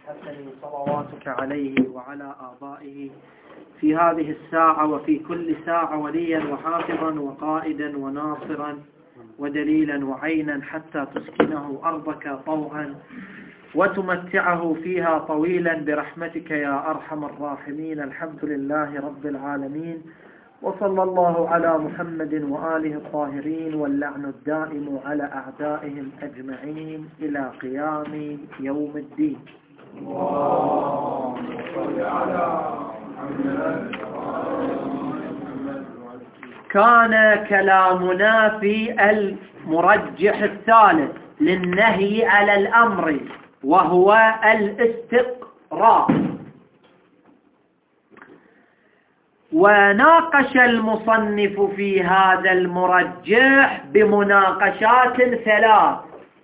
الحسن صلواتك عليه وعلى آبائه في هذه الساعة وفي كل ساعة وليا وحافظا وقائدا وناصرا ودليلا وعينا حتى تسكنه أرضك طوعا وتمتعه فيها طويلا برحمتك يا أرحم الراحمين. الحمد لله رب العالمين، وصلى الله على محمد وآله الطاهرين، واللعن الدائم على أعدائهم أجمعين إلى قيام يوم الدين. اللهم صل على محمد. كان كلامنا في المرجح الثالث للنهي على الأمر وهو الاستقراء، وناقش المصنف في هذا المرجح بمناقشات ثلاث.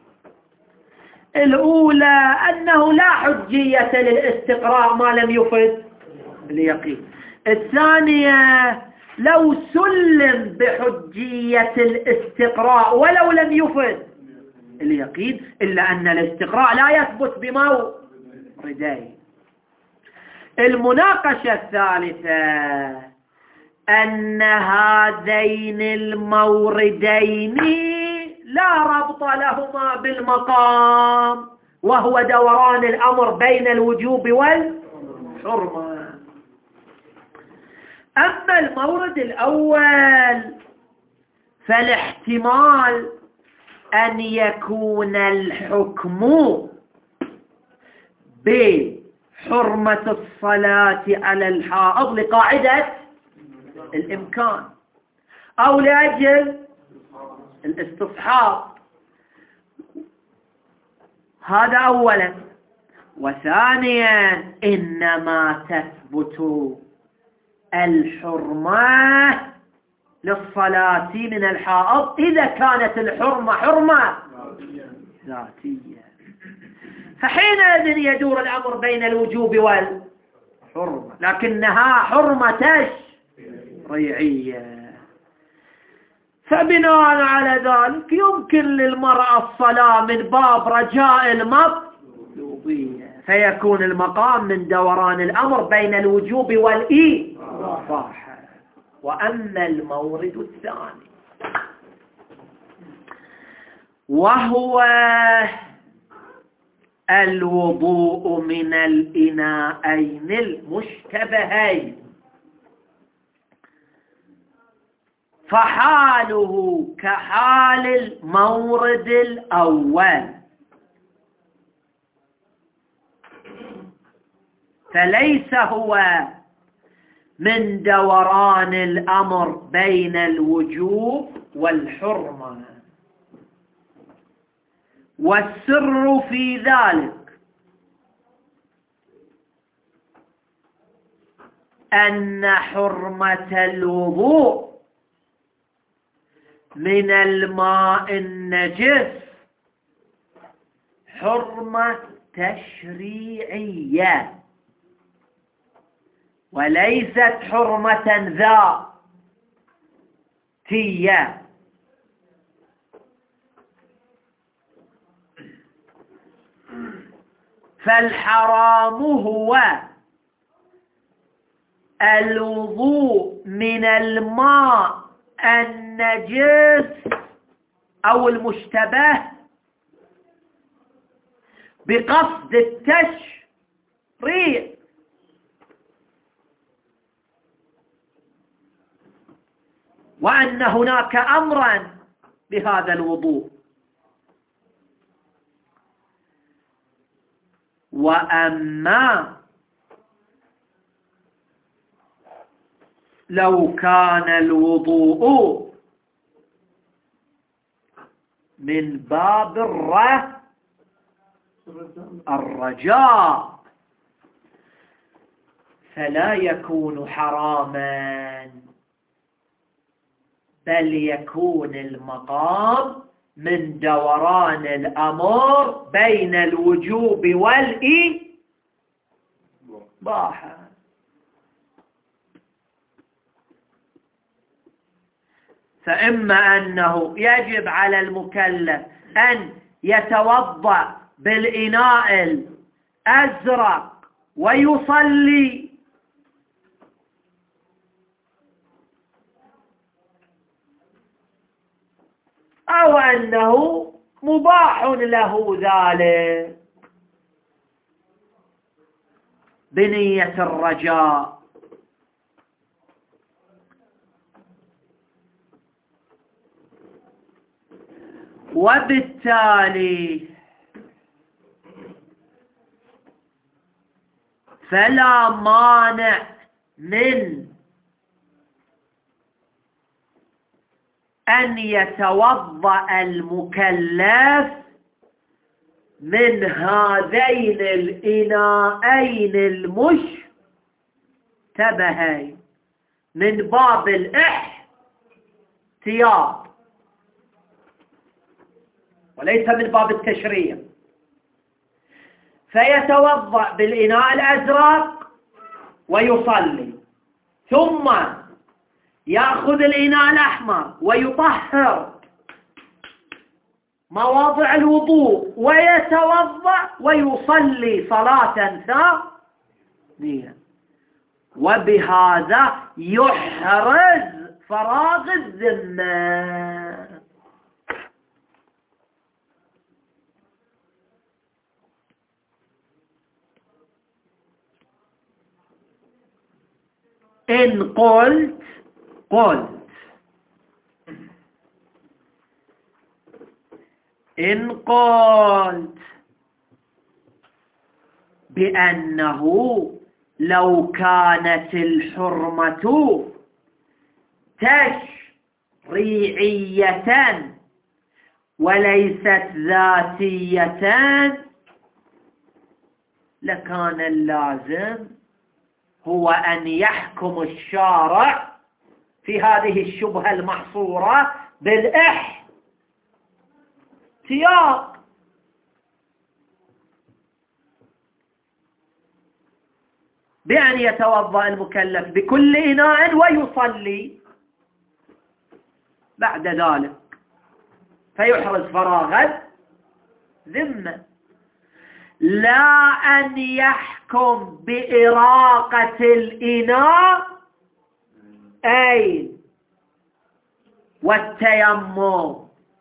الأولى أنه لا حجية للاستقراء ما لم يفد اليقين. الثانية لو سلم بحجية الاستقراء ولو لم يفد اليقين إلا أن الاستقراء لا يثبت بموردين. المناقشة الثالثة أن هذين الموردين لا ربط لهما بالمقام، وهو دوران الأمر بين الوجوب والحرمة. أما المورد الأول فالاحتمال أن يكون الحكم بحرمة الصلاة على الحائض لقاعدة الإمكان أو لأجل الاستصحاب، هذا أولا. وثانيا إنما تثبت الحرمة للصلاة من الحائض إذا كانت الحرمة حرمة ذاتية، فحينئذ يدور الأمر بين الوجوب والحرمة، لكنها حرمة تشريعية. فبناء على ذلك يمكن للمرأة الصلاة من باب رجاء المطلوبية، فيكون المقام من دوران الأمر بين الوجوب والإباحة. وأما المورد الثاني وهو الوضوء من الإناءين المشتبهين، فحاله كحال المورد الأول، فليس هو من دوران الأمر بين الوجوب والحرمة. والسر في ذلك أن حرمة الوضوء من الماء النجس حرمة تشريعية وليست حرمة ذاتية. فالحرام هو الوضوء من الماء النجس أو المشتبه بقصد التشريع، وأن هناك أمرا بهذا الوضوء. وأما لو كان الوضوء من باب الرجاء فلا يكون حراما، بل يكون المقام من دوران الأمر بين الوجوب والإباحة. فإما أنه يجب على المكلف أن يتوضأ بالإناء أزرق ويصلي، أو أنه مباح له ذلك بنية الرجاء. وبالتالي فلا مانع من أن يتوضأ المكلف من هذين الإناءين المشتبهين من باب الاحتياط وليس من باب التشريع. فيتوضأ بالإناء الأزرق ويصلي، ثم يأخذ الإناء الأحمر ويطهر مواضع الوضوء ويتوضأ ويصلي صلاة ثانية، وبهذا يحرز فراغ الذمة. إن قلت بأنه لو كانت الحرمة تشريعية وليست ذاتية لكان اللازم هو أن يحكم الشارع في هذه الشبهة المحصورة بالاحتياط، بأن يتوضأ المكلف بكل إناء ويصلي بعد ذلك فيحرز فراغ الذمة، لا أن يحكم بإراقة الإناء أي والتيمم،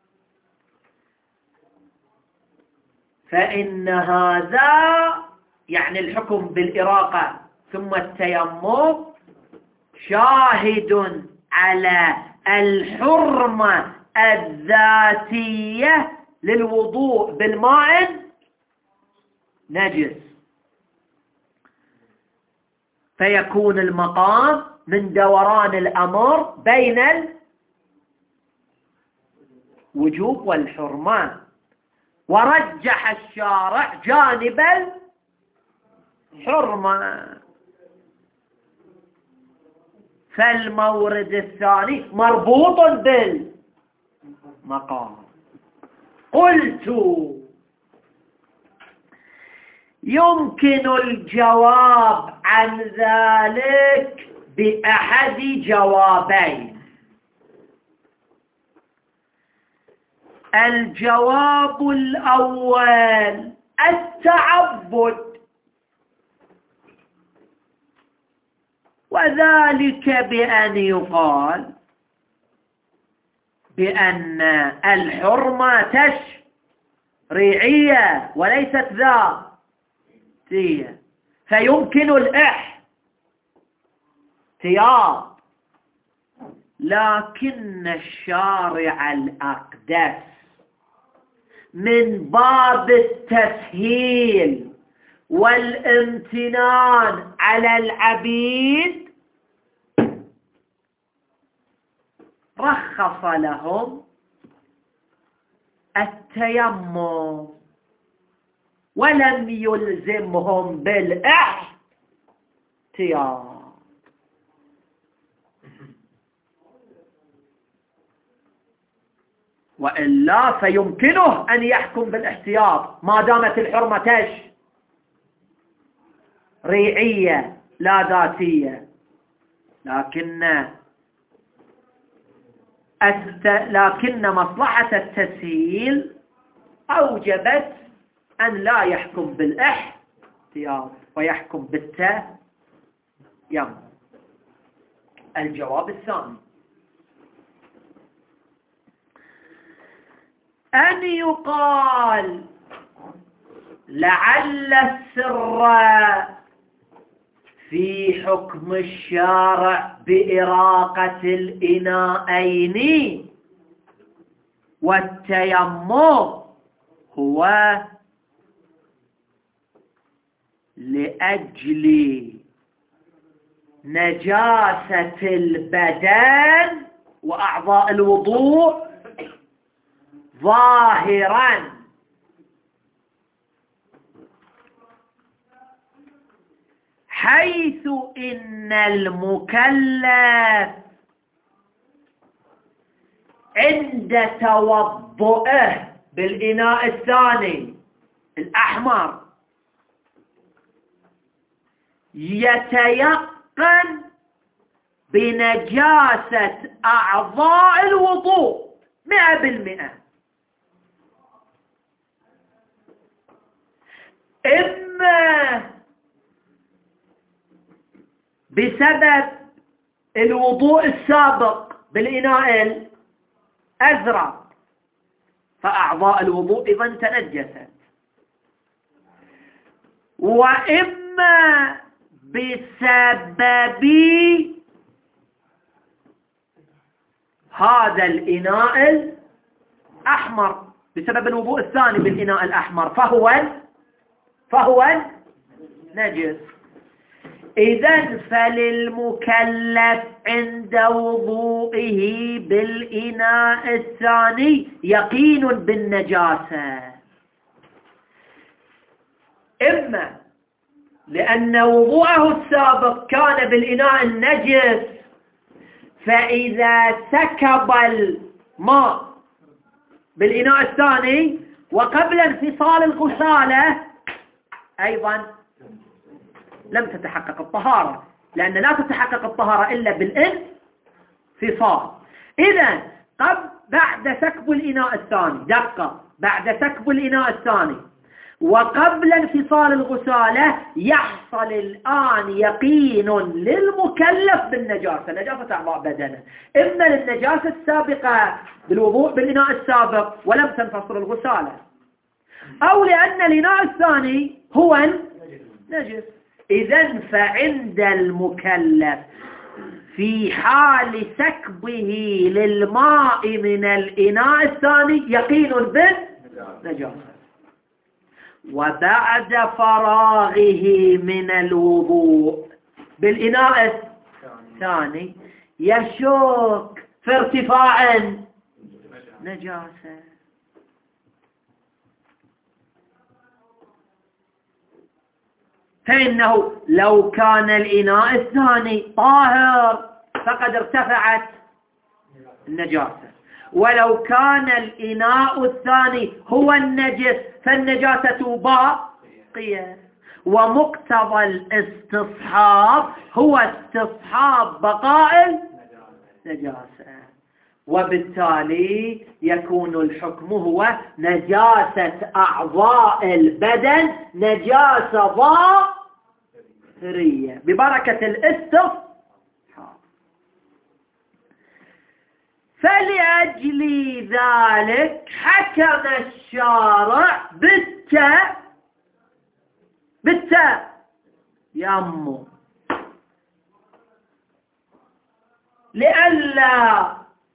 فإن هذا يعني الحكم بالإراقة ثم التيمم شاهد على الحرمة الذاتية للوضوء بالماء نجس، فيكون المقام من دوران الأمر بين الوجوب والحرمة، ورجح الشارع جانب الحرمة، فالمورد الثاني مربوط بالمقام. قلت يمكن الجواب عن ذلك بأحد جوابين. الجواب الأول التعبد، وذلك بأن يقال بأن الحرمة تشريعية وليست ذاتية، فيمكن الاحتياط، لكن الشارع الأقدس من باب التسهيل والامتنان على العبيد رخص لهم التيمم ولم يلزمهم بالاحتياط. وإلا فيمكنه أن يحكم بالاحتياط ما دامت الحرمة تشريعية لا ذاتية، لكن مصلحة التسهيل أوجبت أن لا يحكم بالاحتياط. احتياط ويحكم بالتاء يم. الجواب الثاني أن يقال لعل السر في حكم الشارع بإراقة الإناءين والتيمم هو لأجل نجاسة البدن وأعضاء الوضوء ظاهرا حيث إن المكلف عند توضؤه بالإناء الثاني الأحمر يتيقن بنجاسة أعضاء الوضوء 100%، إما بسبب الوضوء السابق بالإناء الأزرق فأعضاء الوضوء إذن تنجست، وإما بسبب هذا الإناء الأحمر، بسبب الوضوء الثاني بالإناء الأحمر فهو نجس. إذن فللمكلف عند وضوئه بالإناء الثاني يقين بالنجاسة، إما لأن وضوءه السابق كان بالإناء النجس فإذا سكب الماء بالإناء الثاني وقبل انفصال الغسالة أيضا لم تتحقق الطهارة، لأن لا تتحقق الطهارة إلا بالانفصال. إذن بعد سكب الإناء الثاني دقة، بعد سكب الإناء الثاني وقبل انفصال الغسالة يحصل الآن يقين للمكلف بالنجاسة، نجاسة أعضاء بدنه، إما للنجاسة السابقة بالوضوء بالإناء السابق ولم تنفصل الغسالة، أو لأن الإناء الثاني هو النجس. إذن فعند المكلف في حال سكبه للماء من الإناء الثاني يقين بالنجاسة، وبعد فراغه من الوضوء بالإناء الثاني يشك في ارتفاع نجاسة. فإنه لو كان الإناء الثاني طاهر فقد ارتفعت النجاسة، ولو كان الإناء الثاني هو النجس فالنجاسة باقية، ومقتضى الاستصحاب هو استصحاب بقاء النجاسة، وبالتالي يكون الحكم هو نجاسة أعضاء البدن نجاسة ظاهرية ببركة الاستصحاب. فلأجل ذلك حكم الشارع بالتاء يمه، لئلا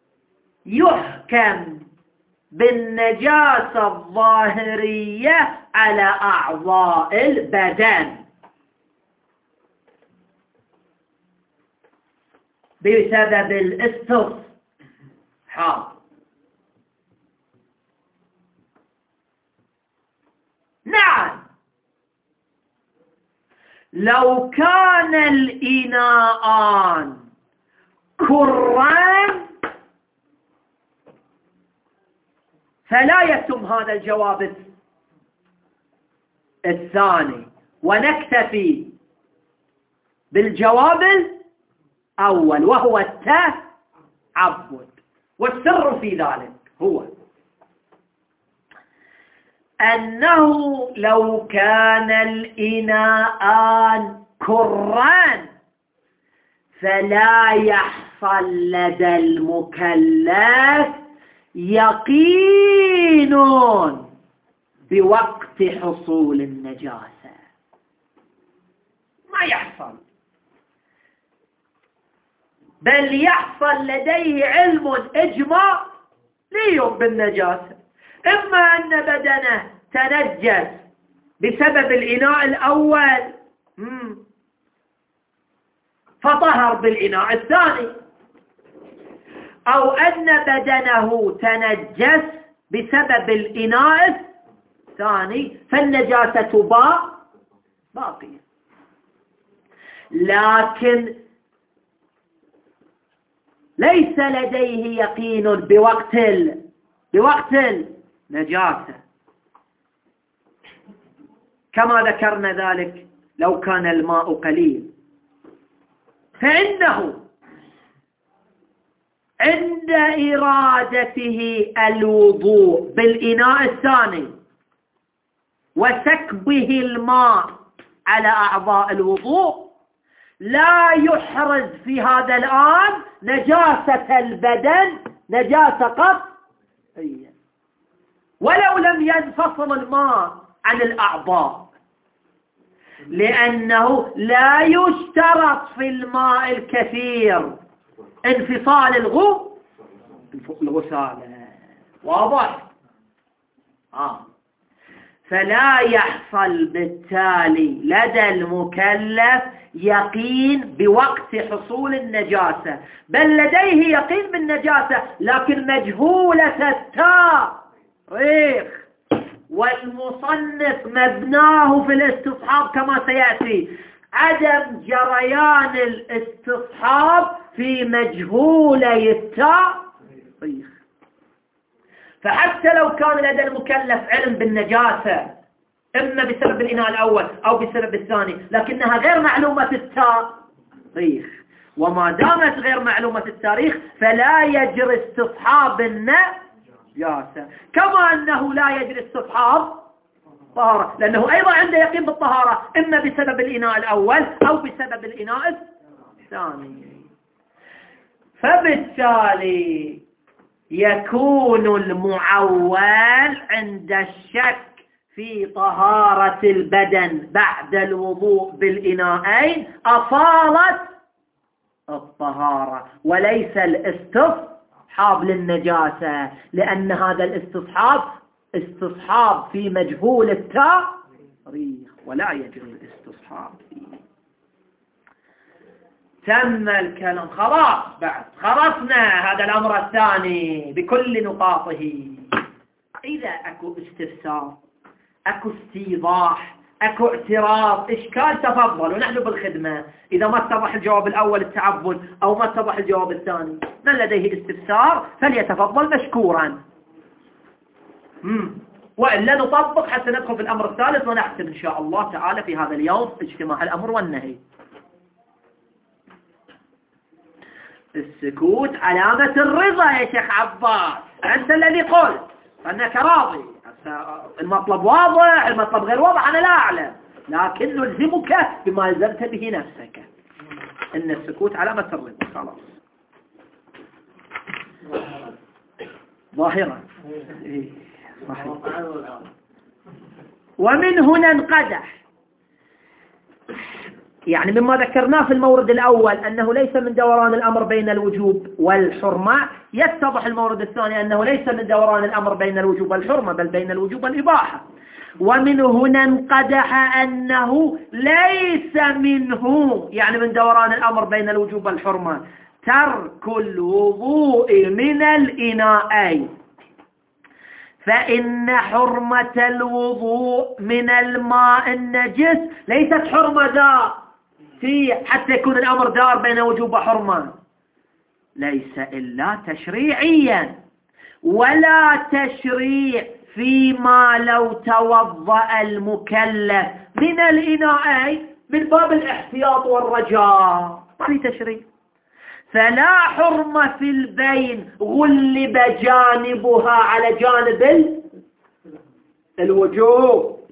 يحكم بالنجاسة الظاهرية على أعضاء البدن بسبب الاستصحاب. نعم، لو كان الإناءان كران فلا يتم هذا الجواب الثاني، ونكتفي بالجواب الأول وهو التعبد، والسر في ذلك هو أنه لو كان الإناءان كران فلا يحصل لدى المكلف يقين بوقت حصول النجاسة، ما يحصل، بل يحصل لديه علم إجماع ليهم بالنجاسة، إما أن بدنه تنجس بسبب الإناء الأول فطهر بالإناء الثاني، أو أن بدنه تنجس بسبب الإناء الثاني فالنجاسة باقية، لكن ليس لديه يقين بوقت النجاسة، كما ذكرنا ذلك لو كان الماء قليل فإنه عند إرادته الوضوء بالإناء الثاني وسكبه الماء على أعضاء الوضوء لا يحرز في هذا الآن نجاسة البدن نجاسة قطعية، ولو لم ينفصل الماء عن الأعضاء، لأنه لا يشترط في الماء الكثير انفصال الغسالة، واضح؟ فلا يحصل بالتالي لدى المكلف يقين بوقت حصول النجاسة، بل لديه يقين بالنجاسة لكن مجهولة التاريخ، والمصنف مبناه في الاستصحاب كما سيأتي عدم جريان الاستصحاب في مجهولي التاريخ. فحتى لو كان لدى المكلف علم بالنجاسة إما بسبب الإناء الأول أو بسبب الثاني لكنها غير معلومة التاريخ، وما دامت غير معلومة التاريخ فلا يجري استصحاب النجاسة، كما أنه لا يجري استصحاب طهارة، لأنه أيضا عنده يقين بالطهارة إما بسبب الإناء الأول أو بسبب الإناء الثاني. فبالتالي يكون المعول عند الشك في طهارة البدن بعد الوضوء بالإناءين أصالة الطهارة وليس الاستصحاب للنجاسة، لأن هذا الاستصحاب استصحاب في مجهول التاريخ ولا يجري الاستصحاب فيه. تم الكلام، خلاص بعد خلصنا هذا الأمر الثاني بكل نقاطه. إذا أكو استفسار، أكو استيضاح، أكو اعتراض، إشكال، تفضل ونحن بالخدمة. إذا ما اتضح الجواب الأول التعبد أو ما اتضح الجواب الثاني من لديه استفسار فليتفضل مشكورا، وإلا نطبق حتى ندخل في الأمر الثالث ونحسب إن شاء الله تعالى في هذا اليوم اجتماع الأمر والنهي. السكوت علامة الرضا يا شيخ عباس، أنت الذي قلت أنك راضي. المطلب واضح، المطلب غير واضح أنا لا أعلم، لكن نلزمك بما لزمت به نفسك، إن السكوت علامة الرضا. خلاص ظاهرة صحيح. ومن هنا انقدح، يعني مما ذكرناه في المورد الأول أنه ليس من دوران الأمر بين الوجوب والحرمة، يتضح المورد الثاني أنه ليس من دوران الأمر بين الوجوب والحرمة بل بين الوجوب والإباحة. ومن هنا انقدح أنه ليس منه، يعني من دوران الأمر بين الوجوب والحرمة، ترك الوضوء من الإناءين، فإن حرمة الوضوء من الماء النجس ليست حرمة ذاتية حتى يكون الأمر دار بين وجوب وحرمة، ليس إلا تشريعيا، ولا تشريع فيما لو توضأ المكلف من الإناءين من باب الاحتياط والرجاء، ما في تشريع. فلا حرمة في البين غلب جانبها على جانب الوجوب،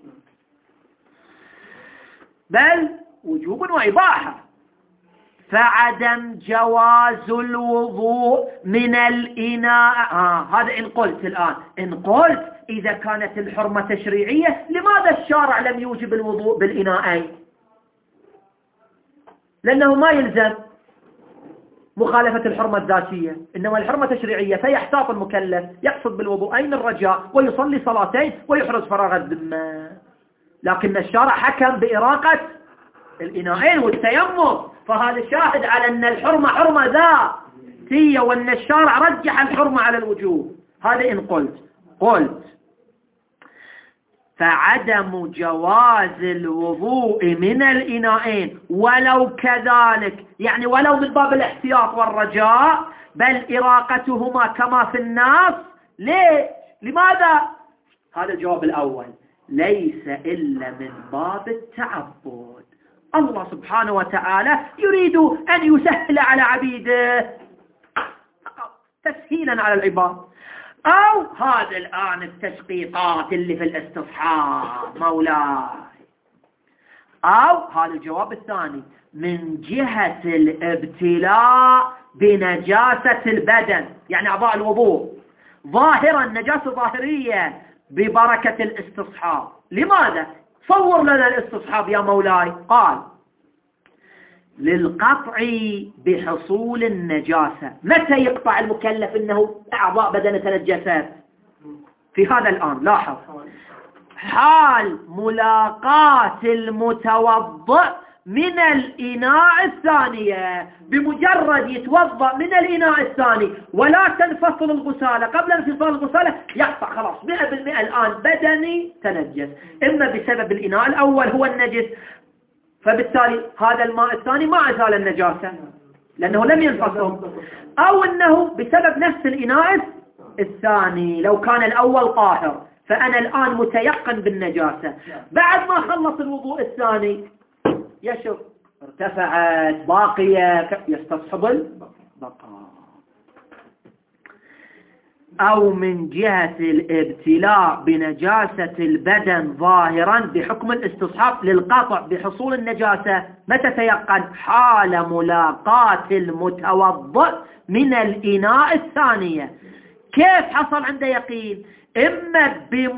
بل وجوب وإباحة. فعدم جواز الوضوء من الإناء، هذا إن قلت الآن، إن قلت إذا كانت الحرمة تشريعية لماذا الشارع لم يوجب الوضوء بالإناءين؟ لأنه ما يلزم مخالفة الحرمة الذاتية، إنما الحرمة تشريعية، فيحتاط المكلف يقصد بالوضوءين الرجاء ويصلي صلاتين ويحرز فراغ الذمة. لكن الشارع حكم بإراقة الإناءين والتيمم، فهذا شاهد على أن الحرمة حرمة ذاتية، وأن الشارع رجح الحرمة على الوجوب. هذا إن قلت فعدم جواز الوضوء من الإناءين ولو كذلك، يعني ولو من باب الاحتياط والرجاء، بل إراقتهما كما في النص. ليه؟ لماذا؟ هذا الجواب الأول، ليس إلا من باب التعبد. الله سبحانه وتعالى يريد أن يسهل على عبيده، تسهيلا على العباد. أو هذا الآن التشقيقات اللي في الاستصحاب مولاي. أو هذا الجواب الثاني، من جهة الابتلاء بنجاسة البدن، يعني أعضاء الوضوء ظاهرا نجاسة ظاهرية ببركة الاستصحاب. لماذا؟ صور لنا الاستصحاب يا مولاي. قال للقطع بحصول النجاسة. متى يقطع المكلف انه اعضاء بدنه تنجست؟ في هذا الآن. لاحظ، حال ملاقاة المتوضئ من الإناء الثانية، بمجرد يتوضأ من الإناء الثاني ولا تنفصل الغسالة، قبل انفصال الغسالة يقطع خلاص 100% الآن بدني تنجس، إما بسبب الإناء الأول هو النجس، فبالتالي هذا الماء الثاني ما أزال النجاسة لأنه لم ينفصل، أو أنه بسبب نفس الإناء الثاني. لو كان الأول طاهر فأنا الآن متيقن بالنجاسة، بعد ما خلص الوضوء الثاني يشوف ارتفعت باقية يستصحب البقاء. أو من جهة الابتلاء بنجاسة البدن ظاهرا بحكم الاستصحاب للقطع بحصول النجاسة. متى تيقن؟ حال ملاقاة المتوضئ من الإناء الثانية. كيف حصل عنده يقين؟ إما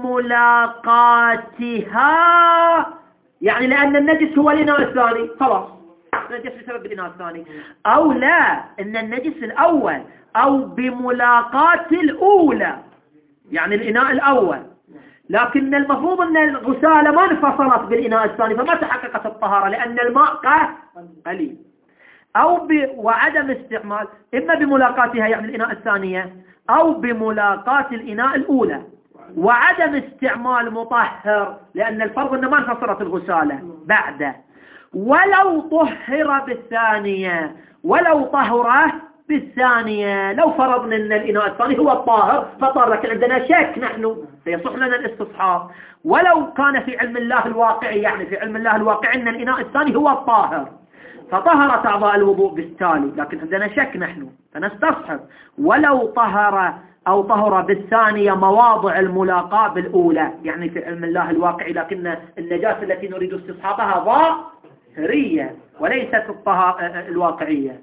بملاقاتها، يعني لأن النجس هو الإناء الثاني، خلاص النجس بسبب الإناء الثاني، أو لا إن النجس الأول، أو بملاقاة الأولى يعني الإناء الأول، لكن المفروض أن الغسالة ما انفصلت بالإناء الثاني فما تحققت الطهارة لأن الماء قليل. أو وعدم استعمال، إما بملاقاتها يعني الإناء الثانية، أو بملاقاة الإناء الأولى، وعدم استعمال مطهر لأن الفرض أنه ما انفصلت الغسالة بعده. ولو طهر بالثانية، ولو طهره بالثانية، لو فرضنا أن الإناء الثاني هو الطاهر فطار، لكن عندنا شك نحن فيصح لنا الاستصحاب. ولو كان في علم الله الواقعي، يعني في علم الله الواقعي أن الإناء الثاني هو الطاهر فطهرت أعضاء الوضوء بالتالي، لكن عندنا شك نحن فنستصحب. ولو طهر أو طهر بالثانية مواضع الملاقاة بالأولى، يعني في علم الله الواقعي، لكن النجاسة التي نريد استصحابها ظاهرية وليست الواقعية.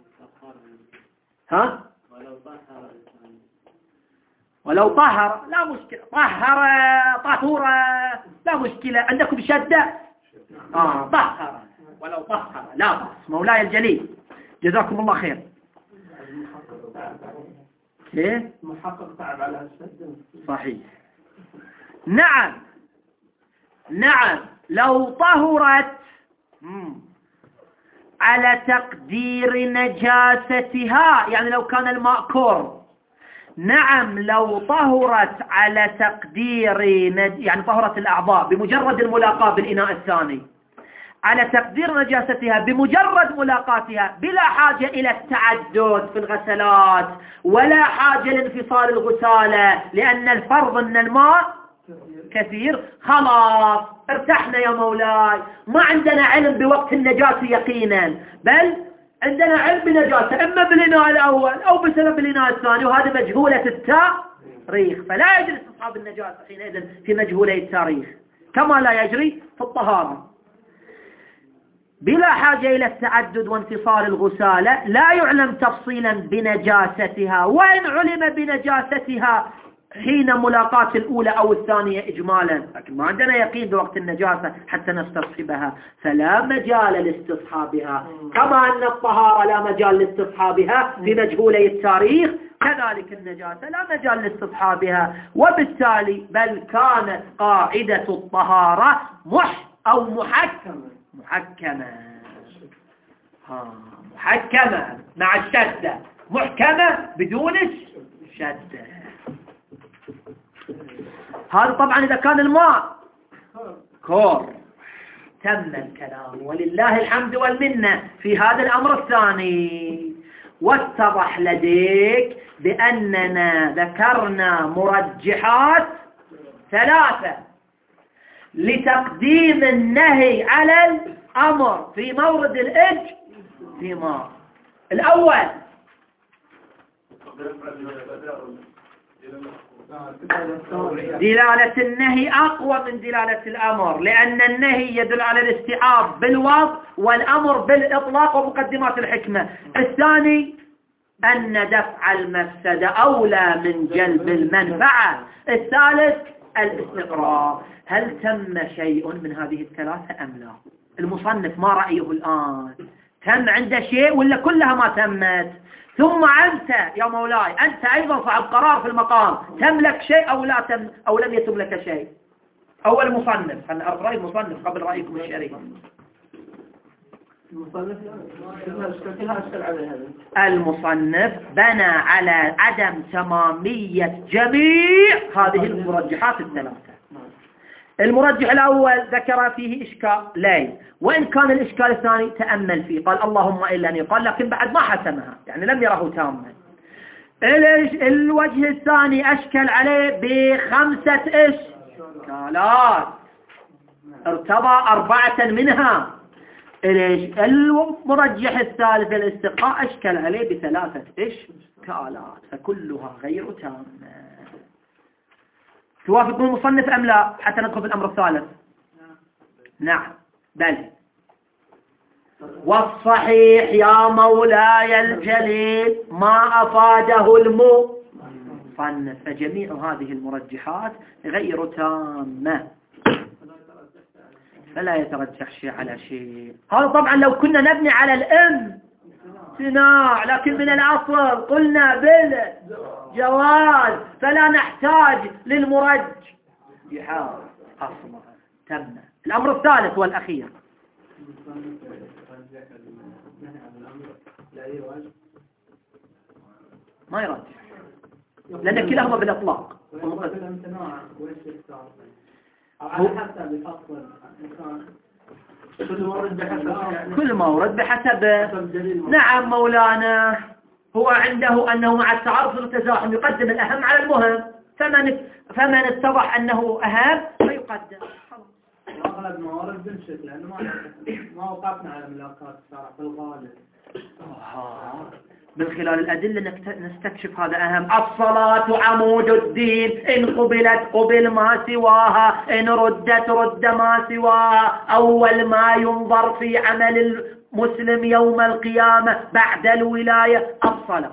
ها؟ ولو طهر لا مشكلة، طهر لا مشكلة. عندكم شدة؟ طهر ولو طهر لا بأس. مولاي الجليل جزاكم الله خير. كيف؟ محقق تعب على الشدة. صحيح. نعم لو طهرت على تقدير نجاستها، يعني لو كان الماء كور. نعم لو طهرت على تقدير يعني طهرت الأعضاء بمجرد الملاقاة بالإناء الثاني على تقدير نجاستها بمجرد ملاقاتها، بلا حاجة إلى التعدد في الغسلات ولا حاجة لانفصال الغسالة، لأن الفرض أن الماء كثير، خلاص ارتحنا يا مولاي. ما عندنا علم بوقت النجاسة يقينا، بل عندنا علم بنجاسة إما بالإناء الأول أو بسبب الإناء الثاني، وهذا مجهولة التاريخ، فلا يجري استصحاب النجاسة حينئذ في مجهولي التاريخ كما لا يجري في الطهارة. بلا حاجة إلى التعدد وانفصال الغسالة، لا يعلم تفصيلا بنجاستها، وإن علم بنجاستها حين ملاقاة الأولى أو الثانية إجمالا، لكن ما عندنا يقين بوقت النجاسة حتى نستصحبها، فلا مجال لاستصحابها. كما أن الطهارة لا مجال لاستصحابها في مجهولي التاريخ، كذلك النجاسة لا مجال لاستصحابها. وبالتالي بل كانت قاعدة الطهارة محكمة مع الشدة، محكمة بدون الشدة. هذا طبعا إذا كان الماء كور تم الكلام، ولله الحمد والمنة في هذا الأمر الثاني. واتضح لديك بأننا ذكرنا مرجحات 3 لتقديم النهي على الأمر في مورد الاجتماع. الأول دلالة النهي أقوى من دلالة الأمر، لأن النهي يدل على الاستيعاب بالوضع والأمر بالإطلاق ومقدمات الحكمة. الثاني أن دفع المفسدة أولى من جلب المنفعة. الثالث الاستقرار. هل تم شيء من هذه ال3 أم لا؟ المصنف ما رأيه الآن؟ تم عنده شيء ولا كلها ما تمت؟ ثم أنت يا مولاي أنت أيضا صاحب قرار في المقام، تملك شيء أو لا تم أو لم يتم لك شيء؟ أول المصنف، خلنا نعرف رأي المصنف قبل رأيكم الشريف. المصنف بنى على عدم تمامية جميع هذه المرجحات ال3. المرجح الأول ذكر فيه إشكالين، وإن كان الإشكال الثاني تأمل فيه، قال اللهم إلا أن يقال، لكن بعد ما حسمها، يعني لم يره تاما. الوجه الثاني أشكل عليه ب5 إشكالات، ارتضى 4 منها. المرجح الثالث الاستقراء أشكل عليه ب3 إشكالات، فكلها غير تامة. توافقون المصنف أم لا حتى ندخل في الأمر الثالث؟ نعم بل. والصحيح يا مولاي الجليل ما أفاده المصنف، فجميع هذه المرجحات غير تامة، فلا يترجح شيء على شيء. هذا طبعا لو كنا نبني على الامتناع، لكن من الأصل قلنا بالجواز، فلا نحتاج للمرجحات أصلا. تم الأمر الثالث والأخير. ما يرجح لأن كلاهما بالإطلاق. كل مورد بحسب. نعم مولانا، هو عنده أنه مع التعارض والتزاحم يقدم الأهم على المهم، فمن اتضح أنه أهم فيقدم. أغلب الموارد بنشك لأنه ما وقفنا على ملاقات الشرع في الغالب. من خلال الأدلة نستكشف هذا أهم. الصلاة عمود الدين، إن قبلت قبل ما سواها، إن ردت رد ما سواها. أول ما ينظر في عمل المسلم يوم القيامة بعد الولاية الصلاة.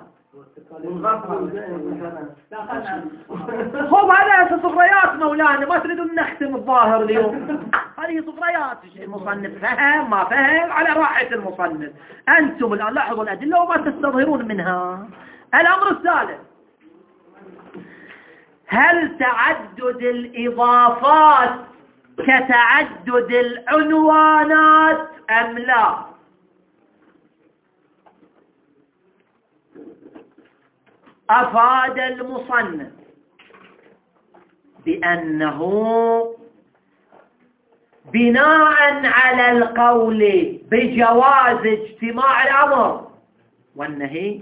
هو هذا صغريات مولانا، ما تريدون نختم الظاهر اليوم. هذه صغريات، المصنف فهم ما فهم على راحة المصنف. أنتم الآن لاحظوا الأدلة وما تستظهرون منها. الأمر الثالث، هل تعدد الإضافات كتعدد العنوانات أم لا؟ أفاد المصنف بأنه بناء على القول بجواز اجتماع الأمر والنهي،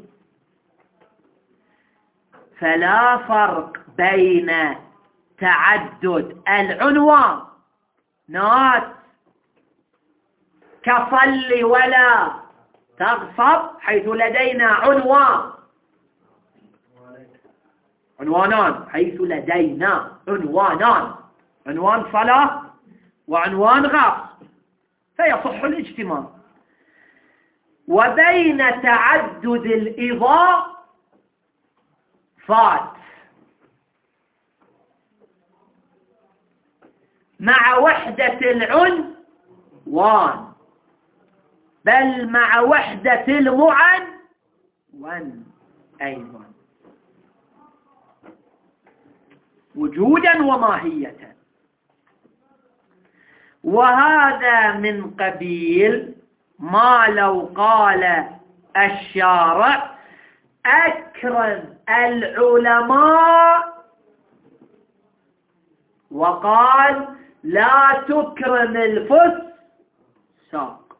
فلا فرق بين تعدد العنوانات كصل ولا تغصب، حيث لدينا عنوانان، حيث لدينا عنوانان، عنوان صلاة وعنوان غاص، فيصح الاجتماع. وبين تعدد الإضافات مع وحدة العنوان، بل مع وحدة المعنون أيضا، وجودا وماهية. وهذا من قبيل ما لو قال الشارع أكرم العلماء وقال لا تكرم الفساق،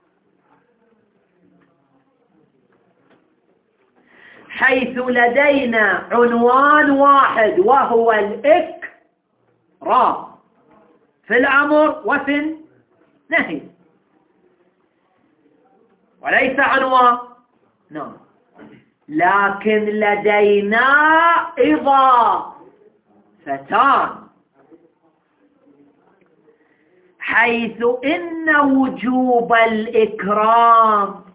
حيث لدينا عنوان واحد وهو الإكرام في الأمر وفي النهي، وليس عنوان نعم، لكن لدينا إضافتان، حيث إن وجوب الإكرام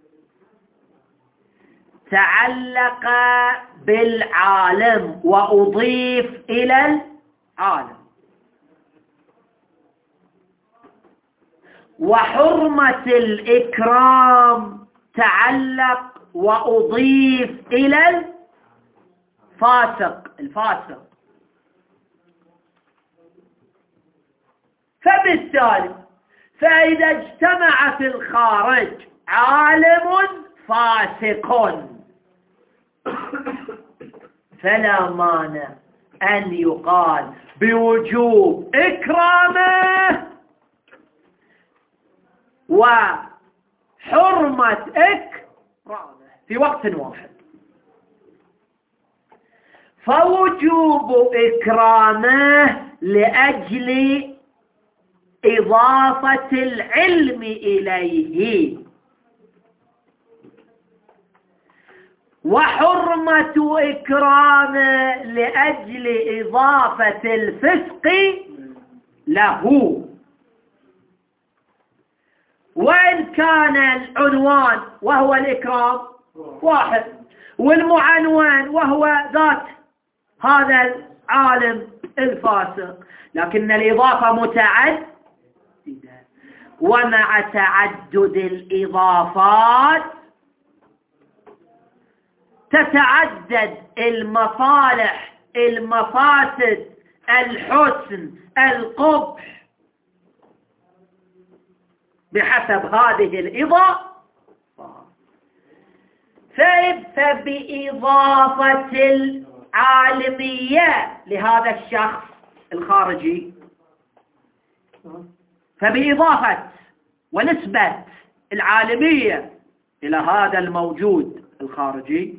تعلق بالعالم وأضيف إلى العالم، وحرمة الإكرام تعلق وأضيف إلى الفاسق. فبالتالي فإذا اجتمع في الخارج عالم فاسق فلا مانع أن يقال بوجوب إكرامه وحرمة إكرامه في وقت واحد. فوجوب إكرامه لأجل إضافة العلم إليه، وحرمة إكرامه لأجل إضافة الفسق له. وإن كان العنوان وهو الإكرام واحد، والمعنون وهو ذات هذا العالم الفاسق، لكن الإضافة متعددة، ومع تعدد الإضافات تتعدد المصالح، المفاسد، الحسن، القبح بحسب هذه الإضافة. فبإضافة العالمية لهذا الشخص الخارجي، فبإضافة ونسبة العالمية إلى هذا الموجود الخارجي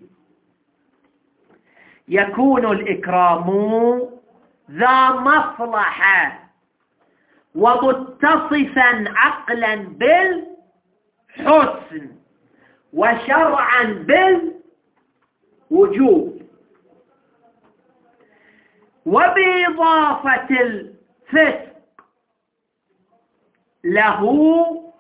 يكون الإكرام ذا مصلحة ومتصفا عقلا بالحسن وشرعا بالوجوب. وبإضافة الفسق له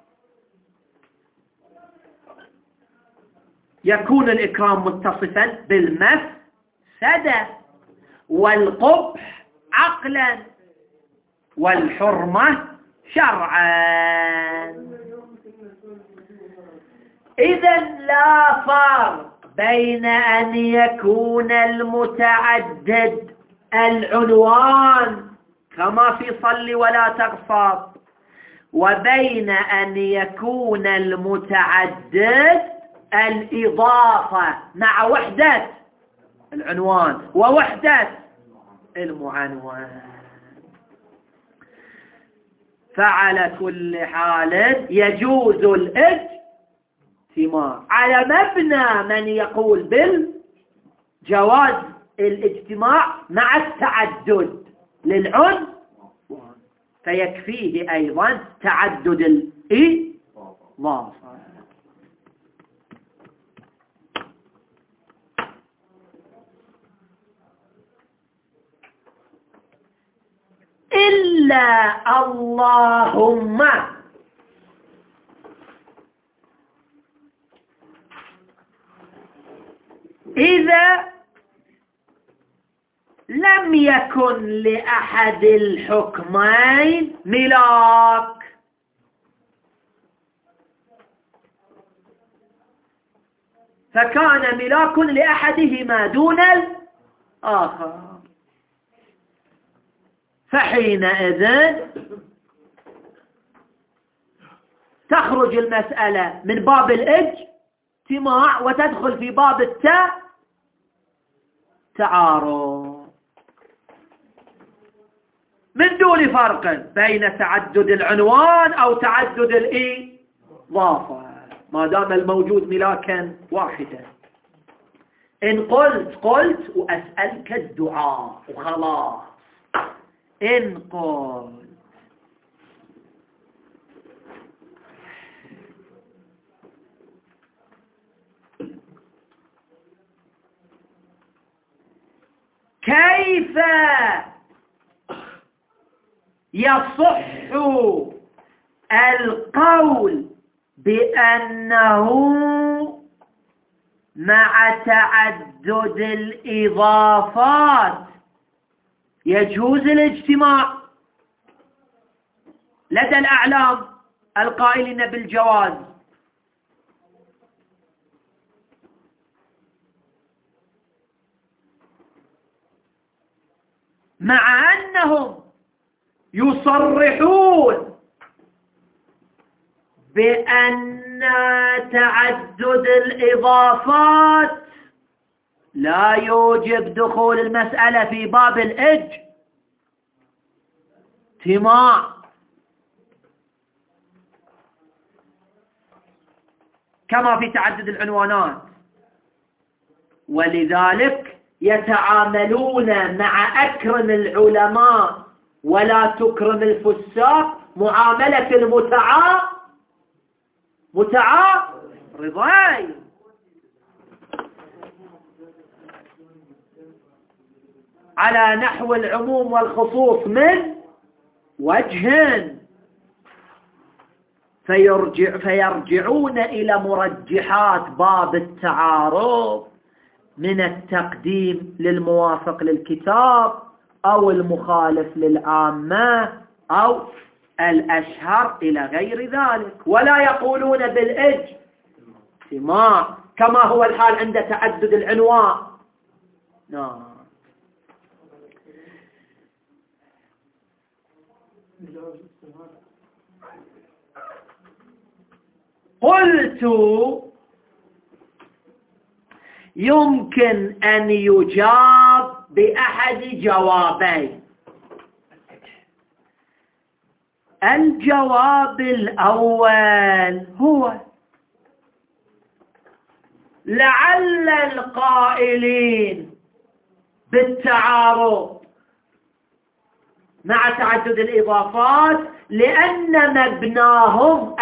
يكون الإكرام متصفا بالمفسدة والقبح عقلا والحرمة شرعا. إذن لا فرق بين أن يكون المتعدد العنوان كما في صل ولا تغصب، وبين أن يكون المتعدد الإضافة مع وحدة العنوان ووحدة المعنون. فعلى كل حال يجوز الاجتماع على مبنى من يقول بالجواز الاجتماع مع التعدد للعنوان، فيكفيه أيضا تعدد الإضافة. إلا اللهم إذا لم يكن لأحد الحكمين ملاك. فكان ملاك لأحدهما دون الآخر، فحينئذ تخرج المسألة من باب الاجتماع وتدخل في باب التعارض من دون فرق بين تعدد العنوان أو تعدد الإضافة، ما دام الموجود ملاكا واحدا. إن قلت وأسألك الدعاء وخلاص. إن قلت كيف يصح القول بأنه مع تعدد الإضافات يجوز الاجتماع لدى الأعلام القائلين بالجواز، مع أنهم يصرحون بأن تعدد الإضافات لا يوجب دخول المسألة في باب الاجتماع، كما في تعدد العنوانات. ولذلك يتعاملون مع أكرم العلماء ولا تكرم الفساق معاملة متعارضين. على نحو العموم والخصوص من وجه، فيرجعون إلى مرجحات باب التعارض من التقديم للموافق للكتاب أو المخالف للعامة أو الأشهر إلى غير ذلك، ولا يقولون بالاجتماع كما هو الحال عند تعدد العنوان. نعم. قلت يمكن أن يجاب بأحد جوابين. الجواب الأول هو لعل القائلين بالتعارض مع تعدد الإضافات لأن مبناهم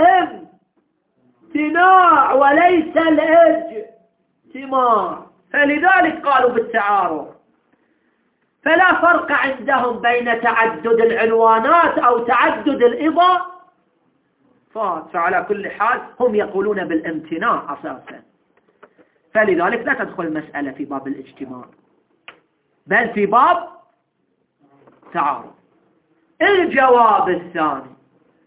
الامتناع وليس الاجتماع، فلذلك قالوا بالتعارض. فلا فرق عندهم بين تعدد العنوانات أو تعدد الإضافات، فعلى كل حال هم يقولون بالامتناع أساسا، فلذلك لا تدخل المسألة في باب الاجتماع بل في باب تعارض. الجواب الثاني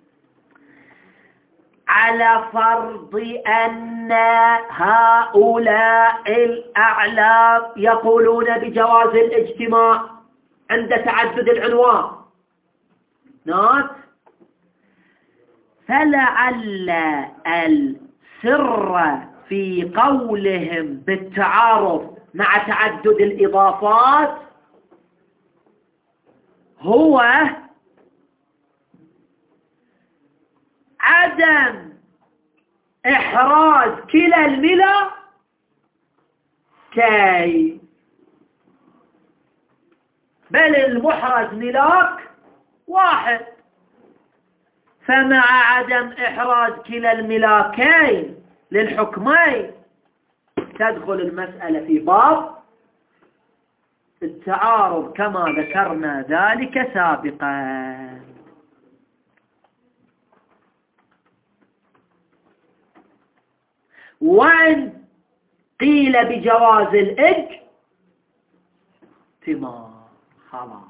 على فرض أن هؤلاء الأعلام يقولون بجواز الاجتماع عند تعدد العنوان، فلعل السر في قولهم بالتعارض مع تعدد الإضافات هو عدم إحراز كلا الملاكين، بل المحرز ملاك واحد، فمع عدم إحراز كلا الملاكين للحكمين تدخل المسألة في باب التعارض كما ذكرنا ذلك سابقا. وإن قيل بجواز الاجتماع خلاص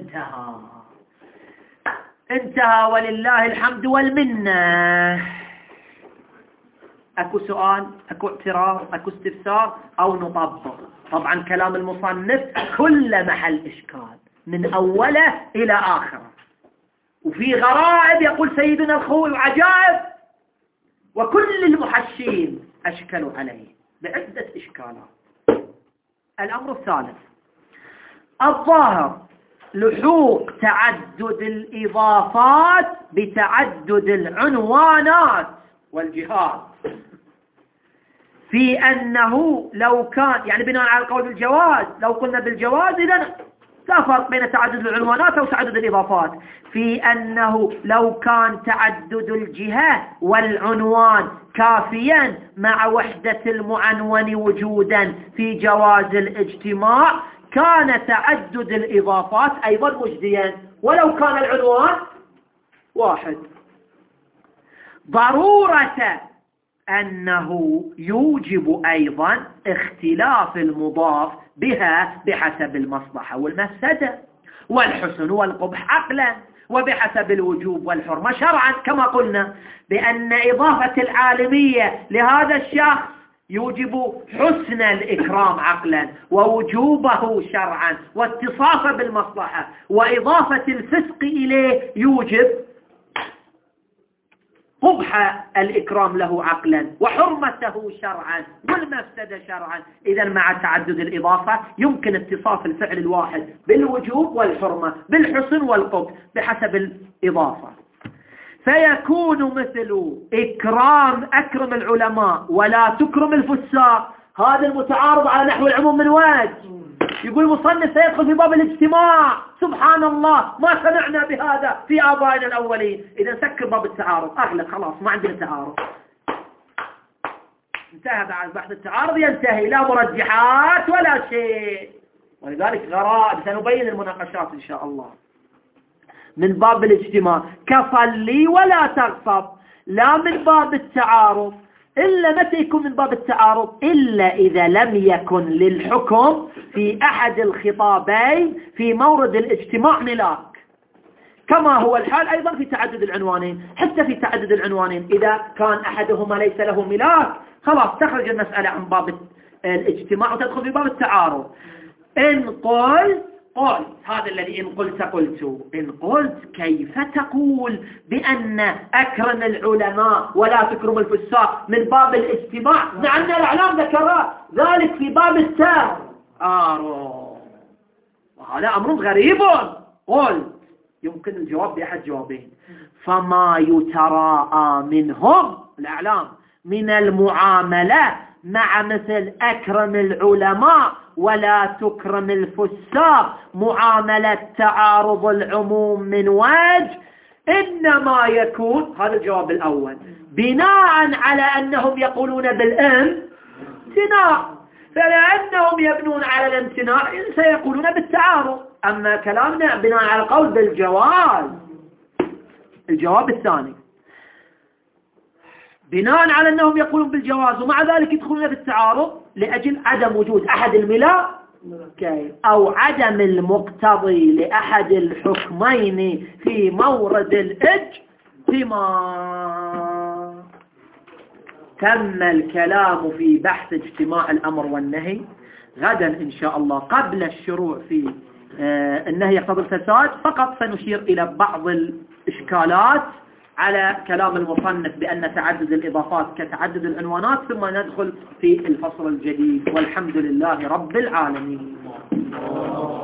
انتهى ولله الحمد والمنة. اكو سؤال، اكو اعتراض، اكو استفسار، او نطبق؟ طبعا كلام المصنف كل محل اشكال من اوله الى اخره، وفي غرائب يقول سيدنا الخوي وعجائب، وكل المحشين اشكلوا عليه بعدة اشكالات. الامر الثالث، الظاهر لحوق تعدد الإضافات بتعدد العنوانات والجهات، في أنه لو كان يعني بناء على القول بالجواز، لو قلنا بالجواز إذن لا فرق بين تعدد العنوانات أو تعدد الإضافات، في أنه لو كان تعدد الجهة والعنوان كافيا مع وحدة المعنون وجودا في جواز الاجتماع، كان تعدد الإضافات أيضا مجديا ولو كان العنوان واحد. ضرورة أنه يوجب أيضا اختلاف المضاف بها بحسب المصلحة والمفسدة والحسن والقبح عقلا، وبحسب الوجوب والحرمة شرعا، كما قلنا بأن إضافة العالمية لهذا الشخص يوجب حسن الإكرام عقلا ووجوبه شرعا واتصافه بالمصلحة، وإضافة الفسق إليه يوجب قبح الإكرام له عقلا وحرمته شرعا والمفسدة شرعا. إذا مع تعدد الإضافة يمكن اتصاف الفعل الواحد بالوجوب والحرمة بالحسن والقبح بحسب الإضافة، فيكون مثل أكرم العلماء ولا تكرم الفساق. هذا المتعارض على نحو العموم من وجه. يقول المصنف سيدخل في باب الاجتماع، سبحان الله ما سمعنا بهذا في آبائنا الأولين. إذا سكر باب التعارض، أغلق خلاص ما عندنا تعارض، انتهى بعد بحث التعارض ينتهي، لا مرجحات ولا شيء. ولذلك غرائب سنبين المناقشات إن شاء الله. من باب الاجتماع كصلي ولا تغصب، لا من باب التعارض. إلا متى يكون من باب التعارض؟ إلا إذا لم يكن للحكم في أحد الخطابين في مورد الاجتماع ملاك، كما هو الحال أيضا في تعدد العنوانين. حتى في تعدد العنوانين إذا كان أحدهما ليس له ملاك خلاص تخرج المسألة عن باب الاجتماع وتدخل في باب التعارض. إن قلت هذا الذي إن قلت إن قلت كيف تقول بأن أكرم العلماء ولا تكرم الفساق من باب الاجتماع، مع أن الإعلام ذكر ذلك في باب التعارض، وهذا أمر غريب. قلت يمكن الجواب بأحد جوابين: فما يتراءى منهم الإعلام من المعاملة مع مثل أكرم العلماء ولا تكرم الفساق معاملة تعارض العموم من وجه، إنما يكون، هذا الجواب الأول، بناء على أنهم يقولون بالامتناع، فلأنهم يبنون على الامتناع سيقولون بالتعارض. أما كلامنا بناء على القول بالجواز. الجواب الثاني بناء على أنهم يقولون بالجواز ومع ذلك يدخلون بالتعارض لأجل عدم وجود أحد الملاك أو عدم المقتضي لأحد الحكمين في مورد الاجتماع. تم الكلام في بحث اجتماع الأمر والنهي. غدا إن شاء الله قبل الشروع في النهي يقتضي الفساد فقط سنشير إلى بعض الإشكالات على كلام المصنف بأن تعدد الإضافات كتعدد العنوانات، ثم ندخل في الفصل الجديد، والحمد لله رب العالمين.